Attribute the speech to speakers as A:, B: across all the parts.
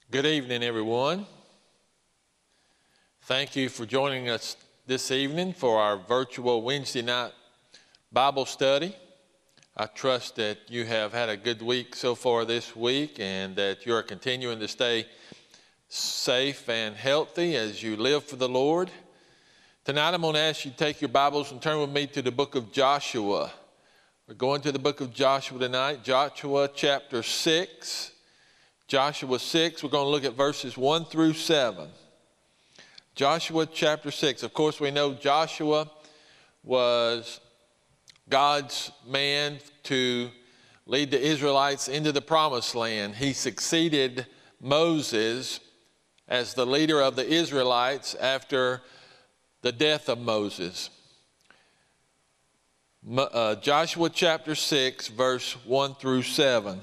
A: Good evening, everyone. Thank you for joining us this evening for our virtual Wednesday night Bible study. I trust that you have had a good week so far this week and that you are continuing to stay safe and healthy as you live for the Lord. Tonight I'm going to ask you to take your Bibles and turn with me to the book of Joshua. We're going to the book of Joshua tonight, Joshua chapter 6. Joshua 6, we're going to look at verses 1 through 7. Joshua chapter 6. Of course, we know Joshua was God's man to lead the Israelites into the promised land. He succeeded Moses as the leader of the Israelites after the death of Moses. Joshua chapter 6, verse 1 through 7.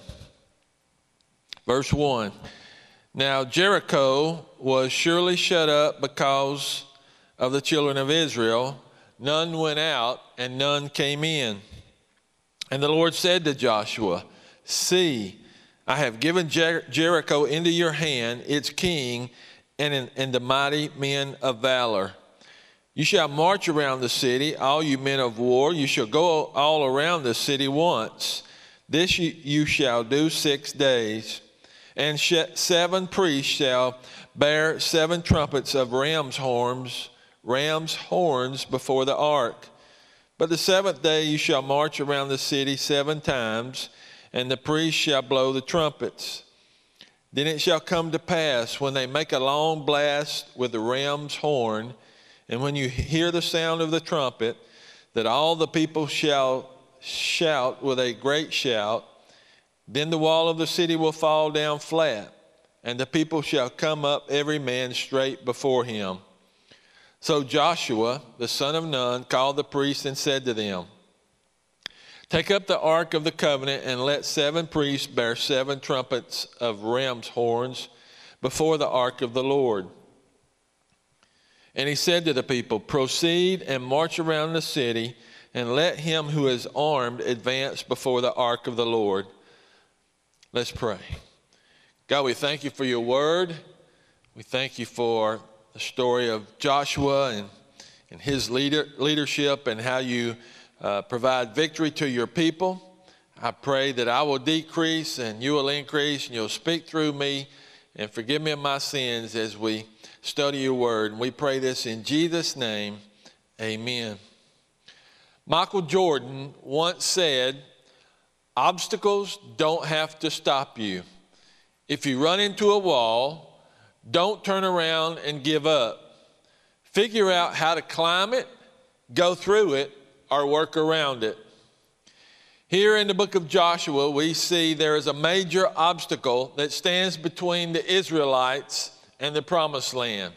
A: Verse 1, now Jericho was surely shut up because of the children of Israel. None went out and none came in. And the Lord said to Joshua, see, I have given Jericho into your hand, its king, and the mighty men of valor. You shall march around the city, all you men of war. You shall go all around the city once. This you shall do 6 days. And 7 priests shall bear 7 trumpets of ram's horns before the ark. But the 7th day you shall march around the city 7 times, and the priests shall blow the trumpets. Then it shall come to pass, when they make a long blast with the ram's horn, and when you hear the sound of the trumpet, that all the people shall shout with a great shout. Then the wall of the city will fall down flat, and the people shall come up every man straight before him. So Joshua, the son of Nun, called the priests and said to them, take up the ark of the covenant and let 7 priests bear 7 trumpets of ram's horns before the ark of the Lord. And he said to the people, proceed and march around the city, and let him who is armed advance before the ark of the Lord. Let's pray. God, we thank you for your word. We thank you for the story of Joshua and his leadership and how you provide victory to your people. I pray that I will decrease and you will increase and you'll speak through me and forgive me of my sins as we study your word. And we pray this in Jesus' name, amen. Michael Jordan once said, obstacles don't have to stop you. If you run into a wall, don't turn around and give up. Figure out how to climb it, go through it, or work around it. Here in the book of Joshua, we see there is a major obstacle that stands between the Israelites and the promised land.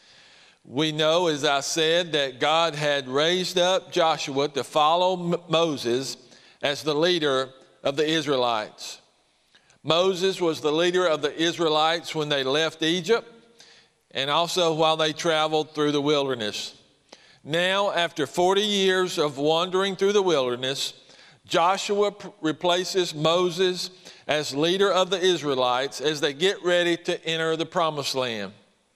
A: We know, as I said, that God had raised up Joshua to follow Moses as the leader of the Israelites. Moses was the leader of the Israelites when they left Egypt and also while they traveled through the wilderness. Now, after 40 years of wandering through the wilderness, Joshua replaces Moses as leader of the Israelites as they get ready to enter the promised land.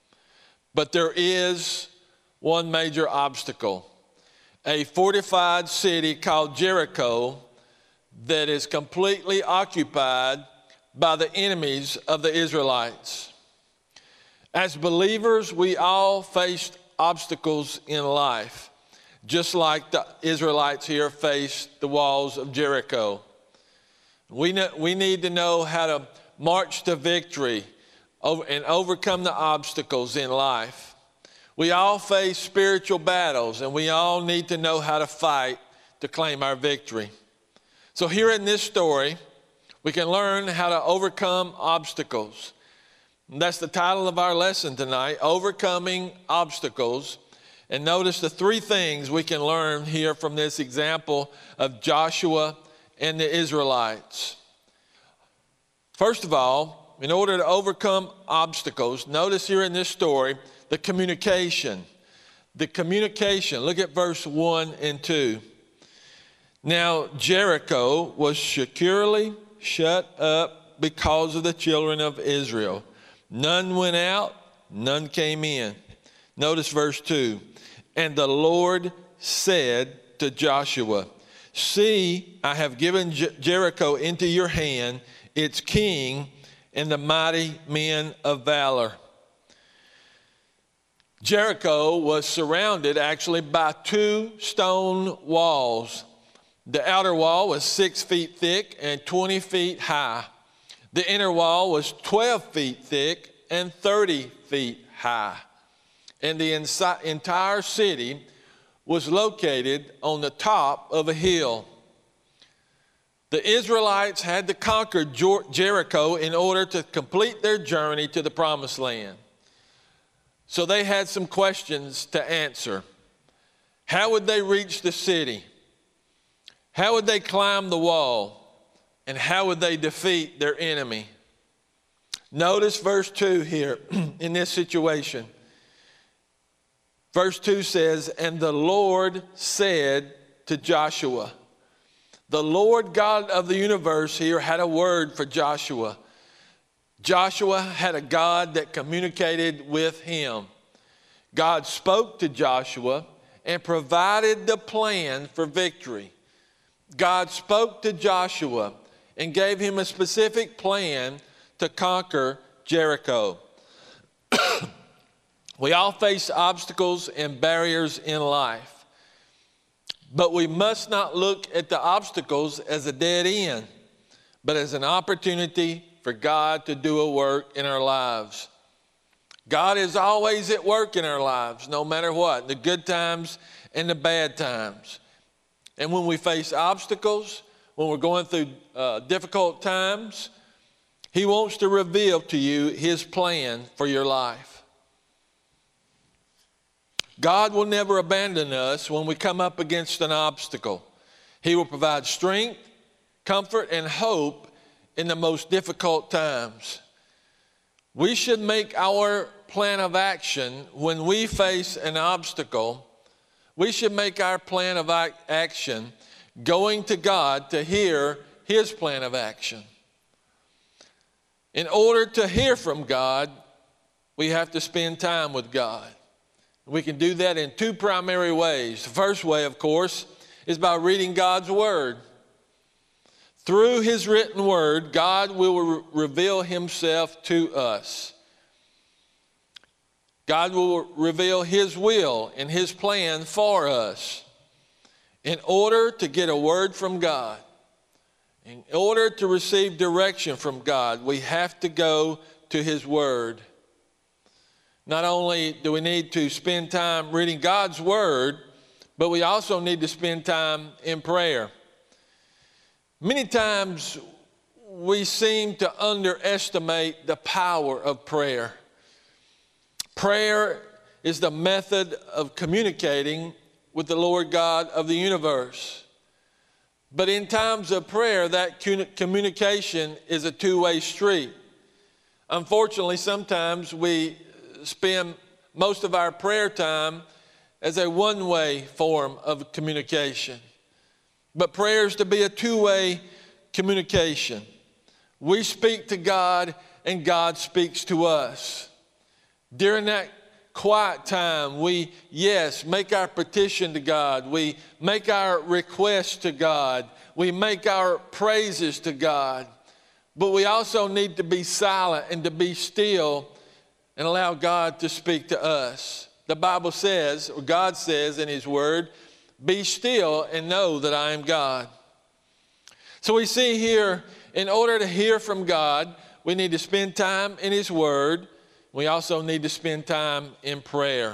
A: But there is one major obstacle, a fortified city called Jericho that is completely occupied by the enemies of the Israelites. As believers, we all faced obstacles in life, just like the Israelites here faced the walls of Jericho. We need to know how to march to victory and overcome the obstacles in life. We all face spiritual battles, and we all need to know how to fight to claim our victory. So here in this story, we can learn how to overcome obstacles. And that's the title of our lesson tonight, Overcoming Obstacles. And notice the 3 things we can learn here from this example of Joshua and the Israelites. First of all, in order to overcome obstacles, notice here in this story the communication. The communication. Look at verse 1 and 2. Now Jericho was securely shut up because of the children of Israel. None went out, none came in. Notice verse 2. And the Lord said to Joshua, see, I have given Jericho into your hand, its king, and the mighty men of valor. Jericho was surrounded actually by 2 stone walls. The outer wall was 6 feet thick and 20 feet high. The inner wall was 12 feet thick and 30 feet high. And the entire city was located on the top of a hill. The Israelites had to conquer Jericho in order to complete their journey to the Promised Land. So they had some questions to answer. How would they reach the city? How would they climb the wall? And how would they defeat their enemy? Notice verse 2 here in this situation. Verse 2 says, and the Lord said to Joshua. The Lord God of the universe here had a word for Joshua. Joshua had a God that communicated with him. God spoke to Joshua and provided the plan for victory. God spoke to Joshua and gave him a specific plan to conquer Jericho. We all face obstacles and barriers in life, but we must not look at the obstacles as a dead end, but as an opportunity for God to do a work in our lives. God is always at work in our lives, no matter what, the good times and the bad times. And when we face obstacles, when we're going through difficult times, He wants to reveal to you His plan for your life. God will never abandon us when we come up against an obstacle. He will provide strength, comfort, and hope in the most difficult times. We should make our plan of action when we face an obstacle. We should make our plan of action going to God to hear His plan of action. In order to hear from God, we have to spend time with God. We can do that in 2 primary ways. The first way, of course, is by reading God's Word. Through His written Word, God will reveal Himself to us. God will reveal His will and His plan for us. In order to get a word from God, in order to receive direction from God, we have to go to His Word. Not only do we need to spend time reading God's Word, but we also need to spend time in prayer. Many times we seem to underestimate the power of prayer. Prayer is the method of communicating with the Lord God of the universe. But in times of prayer, that communication is a two-way street. Unfortunately, sometimes we spend most of our prayer time as a one-way form of communication. But prayer is to be a two-way communication. We speak to God and God speaks to us. During that quiet time, we, make our petition to God. We make our requests to God. We make our praises to God. But we also need to be silent and to be still and allow God to speak to us. The Bible says, or God says in His Word, be still and know that I am God. So we see here, in order to hear from God, we need to spend time in His Word. We also need to spend time in prayer.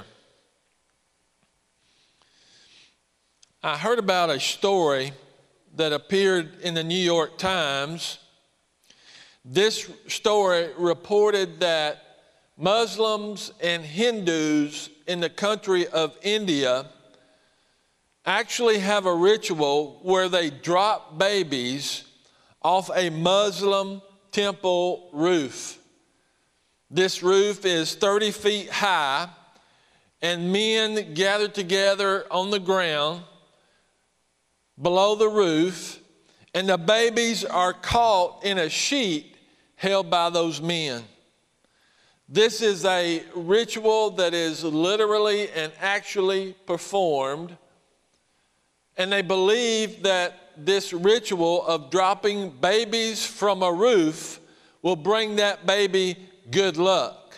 A: I heard about a story that appeared in the New York Times. This story reported that Muslims and Hindus in the country of India actually have a ritual where they drop babies off a Muslim temple roof. This roof is 30 feet high, and men gather together on the ground below the roof, and the babies are caught in a sheet held by those men. This is a ritual that is literally and actually performed. And they believe that this ritual of dropping babies from a roof will bring that baby good luck.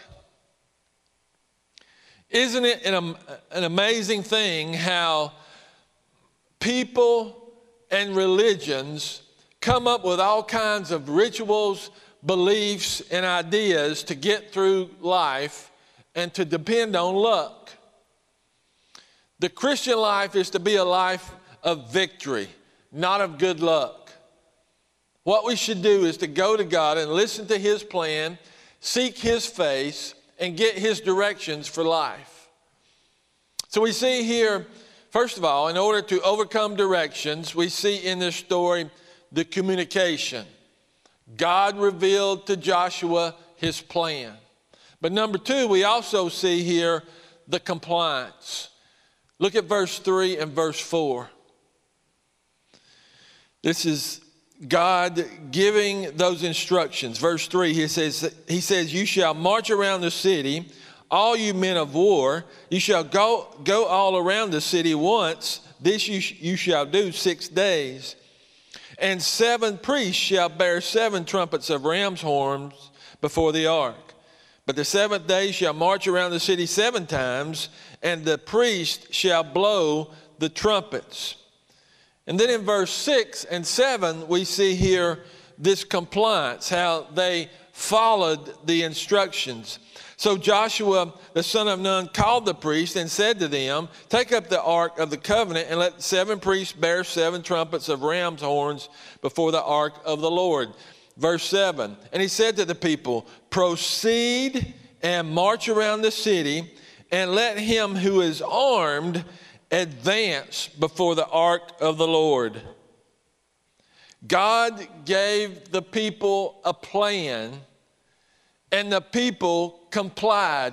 A: Isn't it an amazing thing how people and religions come up with all kinds of rituals, beliefs, and ideas to get through life and to depend on luck? The Christian life is to be a life of victory, not of good luck. What we should do is to go to God and listen to His plan, seek His face, and get His directions for life. So we see here, first of all, in order to overcome directions, we see in this story the communication. God revealed to Joshua His plan. But number two, we also see here the compliance. Look at verse 3 and verse 4. This is God giving those instructions. Verse 3, he says, you shall march around the city, all you men of war. You shall go all around the city once. This you shall do 6 days. And 7 priests shall bear 7 trumpets of ram's horns before the ark. But the 7th day shall march around the city 7 times, and the priest shall blow the trumpets. And then in verse 6 and 7, we see here this compliance, how they followed the instructions. So Joshua, the son of Nun, called the priests and said to them, take up the ark of the covenant and let 7 priests bear 7 trumpets of ram's horns before the ark of the Lord. Verse 7, and he said to the people, proceed and march around the city, and let him who is armed advance before the ark of the Lord. God gave the people a plan, and the people complied.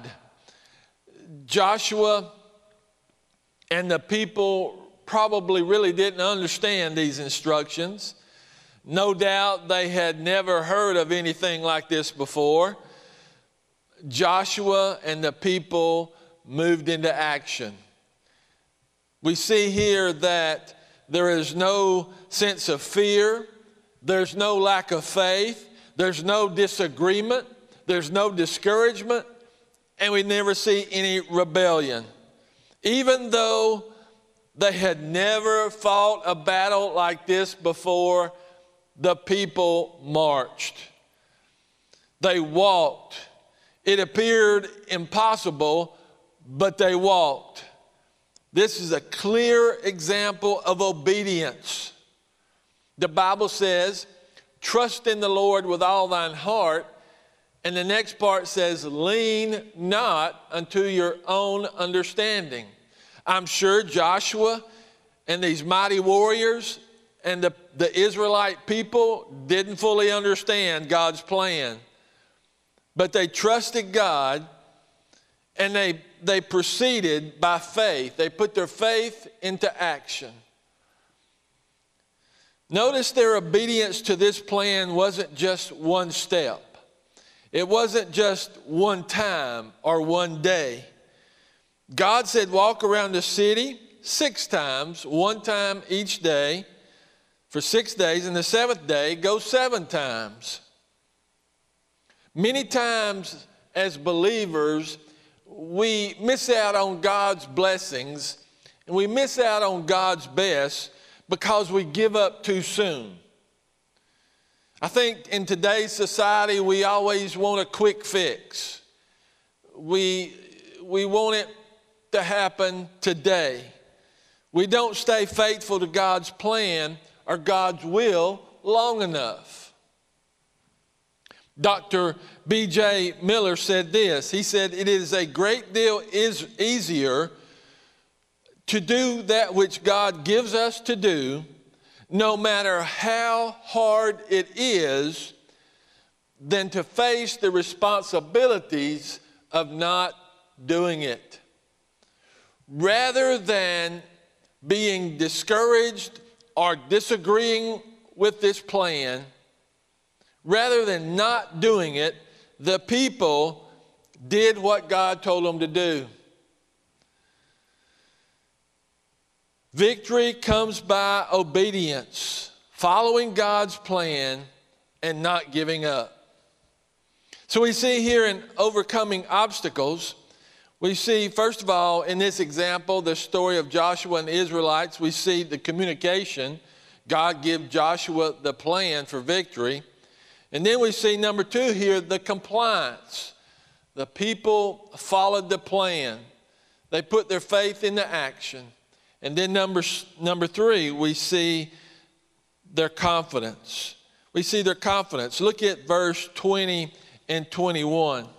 A: Joshua and the people probably really didn't understand these instructions. No doubt they had never heard of anything like this before. Joshua and the people moved into action. We see here that there is no sense of fear. There's no lack of faith. There's no disagreement. There's no discouragement. And we never see any rebellion. Even though they had never fought a battle like this before, the people marched. They walked. It appeared impossible, but they walked. This is a clear example of obedience. The Bible says, trust in the Lord with all thine heart. And the next part says, lean not unto your own understanding. I'm sure Joshua and these mighty warriors and the Israelite people didn't fully understand God's plan. But they trusted God, and they proceeded by faith. They put their faith into action. Notice their obedience to this plan wasn't just one step. It wasn't just one time or one day. God said walk around the city 6 times, 1 time each day for 6 days, and the 7th day go 7 times. Many times as believers, we miss out on God's blessings and we miss out on God's best because we give up too soon. I think in today's society, we always want a quick fix. We want it to happen today. We don't stay faithful to God's plan or God's will long enough. Dr. B.J. Miller said this. He said, it is a great deal easier to do that which God gives us to do, no matter how hard it is, than to face the responsibilities of not doing it. Rather than being discouraged or disagreeing with this plan, rather than not doing it, the people did what God told them to do. Victory comes by obedience, following God's plan and not giving up. So we see here in overcoming obstacles, we see, first of all, in this example, the story of Joshua and the Israelites, we see the communication. God gave Joshua the plan for victory. And then we see, number two here, the compliance. The people followed the plan. They put their faith into action. And then number three, we see their confidence. We see their confidence. Look at verse 20 and 21.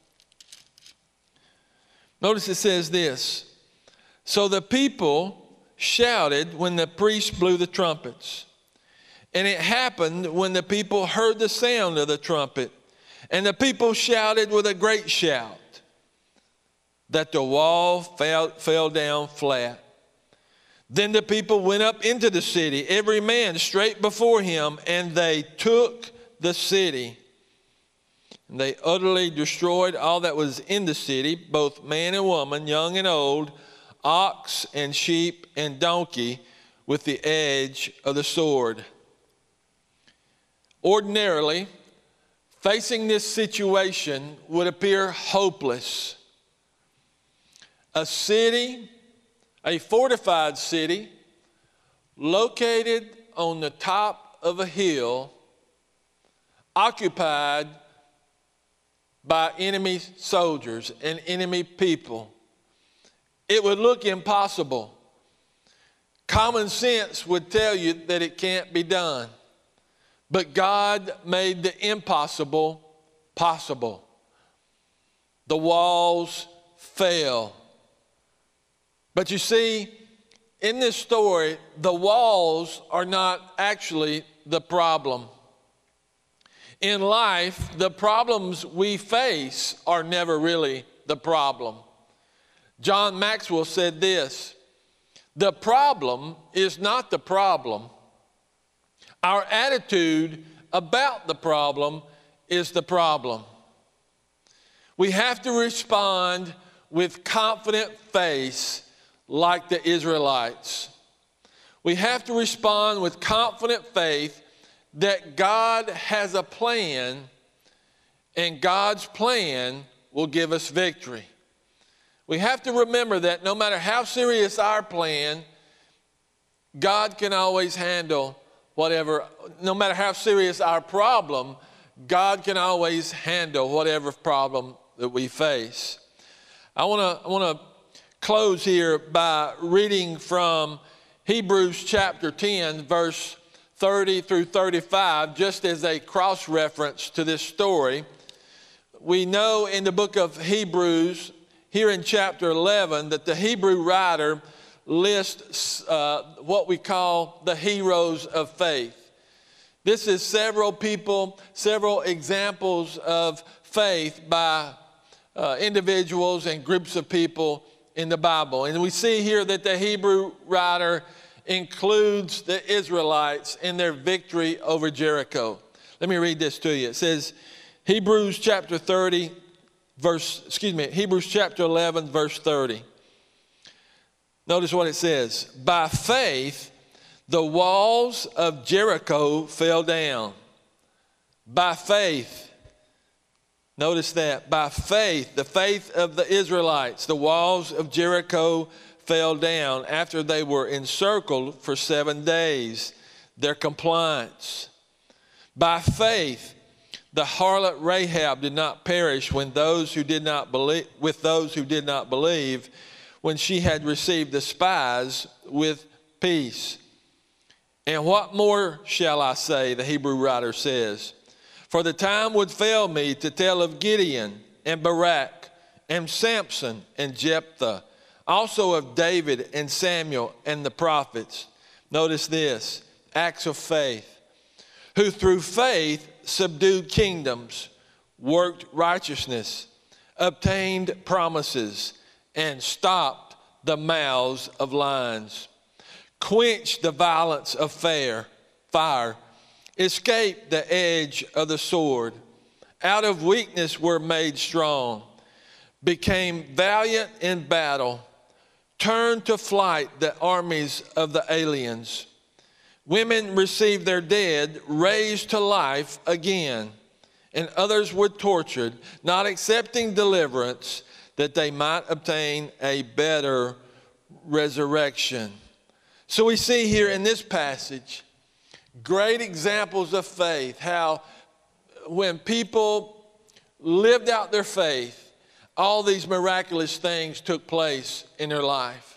A: Notice it says this: so the people shouted when the priest blew the trumpets. And it happened when the people heard the sound of the trumpet, and the people shouted with a great shout, that the wall fell down flat. Then the people went up into the city, every man straight before him, and they took the city. And they utterly destroyed all that was in the city, both man and woman, young and old, ox and sheep and donkey, with the edge of the sword. Ordinarily, facing this situation would appear hopeless. A city, a fortified city, located on the top of a hill, occupied by enemy soldiers and enemy people. It would look impossible. Common sense would tell you that it can't be done. But God made the impossible possible. The walls fell. But you see, in this story, the walls are not actually the problem. In life, the problems we face are never really the problem. John Maxwell said this: the problem is not the problem. Our attitude about the problem is the problem. We have to respond with confident faith like the Israelites. We have to respond with confident faith that God has a plan, and God's plan will give us victory. We have to remember that no matter how serious our plan, God can always handle whatever. No matter how serious our problem, God can always handle whatever problem that we face. I want to close here by reading from Hebrews chapter 10, verse 30 through 35, just as a cross-reference to this story. We know in the book of Hebrews, here in chapter 11, that the Hebrew writer lists what we call the heroes of faith. This is several people, several examples of faith by individuals and groups of people in the Bible. And we see here that the Hebrew writer includes the Israelites in their victory over Jericho. Let me read this to you. It says, Hebrews chapter 11, verse 30. Notice what it says. By faith, the walls of Jericho fell down. By faith. Notice that. By faith, the faith of the Israelites, the walls of Jericho fell down after they were encircled for 7 days. Their compliance. By faith, the harlot Rahab did not perish with those who did not believe, when she had received the spies with peace. And what more shall I say, the Hebrew writer says, for the time would fail me to tell of Gideon and Barak and Samson and Jephthah, also of David and Samuel and the prophets. Notice this, acts of faith, who through faith subdued kingdoms, worked righteousness, obtained promises, and stopped the mouths of lions, quenched the violence of fire, escaped the edge of the sword, out of weakness were made strong, became valiant in battle, turned to flight the armies of the aliens. Women received their dead raised to life again, and others were tortured, not accepting deliverance, that they might obtain a better resurrection. So we see here in this passage great examples of faith, how when people lived out their faith, all these miraculous things took place in their life.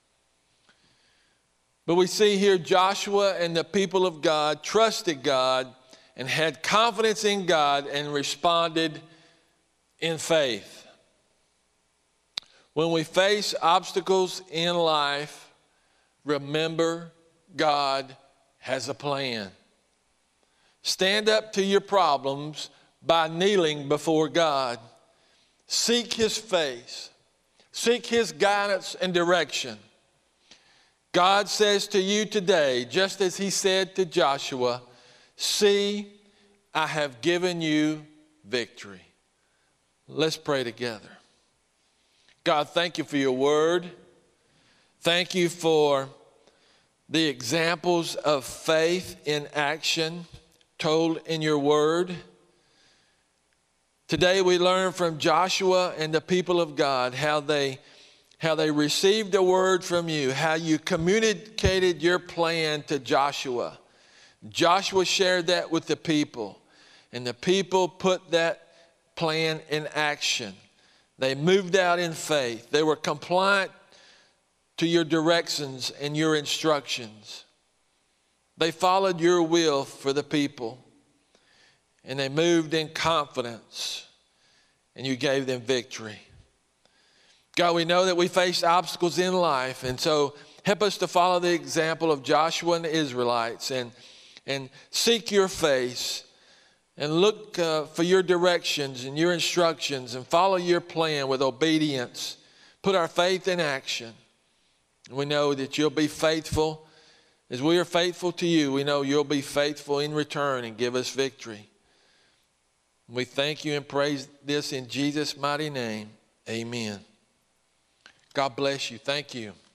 A: But we see here Joshua and the people of God trusted God and had confidence in God and responded in faith. When we face obstacles in life, remember God has a plan. Stand up to your problems by kneeling before God. Seek His face. Seek His guidance and direction. God says to you today, just as He said to Joshua, see, I have given you victory. Let's pray together. God, thank you for your word. Thank you for the examples of faith in action told in your word. Today we learn from Joshua and the people of God how they received a word from you, how you communicated your plan to Joshua. Joshua shared that with the people, and the people put that plan in action. They moved out in faith. They were compliant to your directions and your instructions. They followed your will for the people, and they moved in confidence, and you gave them victory. God, we know that we face obstacles in life, and so help us to follow the example of Joshua and the Israelites and seek your face and look for your directions and your instructions and follow your plan with obedience. Put our faith in action. We know that you'll be faithful. As we are faithful to you, we know you'll be faithful in return and give us victory. We thank you and praise this in Jesus' mighty name. Amen. God bless you. Thank you.